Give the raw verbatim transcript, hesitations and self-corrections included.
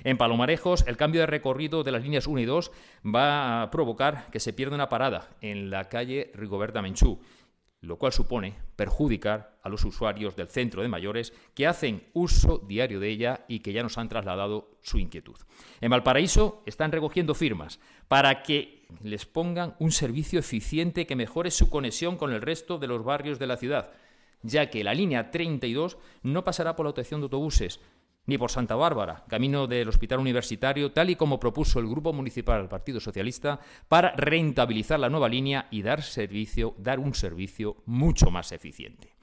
En Palomarejos, el cambio de recorrido de las líneas uno y dos va a provocar que se pierda una parada en la calle Rigoberta Menchú, lo cual supone perjudicar a los usuarios del centro de mayores que hacen uso diario de ella y que ya nos han trasladado su inquietud. En Valparaíso están recogiendo firmas para que les pongan un servicio eficiente que mejore su conexión con el resto de los barrios de la ciudad, ya que la línea treinta y dos no pasará por la estación de autobuses, ni por Santa Bárbara, camino del Hospital Universitario, tal y como propuso el Grupo Municipal del Partido Socialista, para rentabilizar la nueva línea y dar servicio, dar un servicio mucho más eficiente.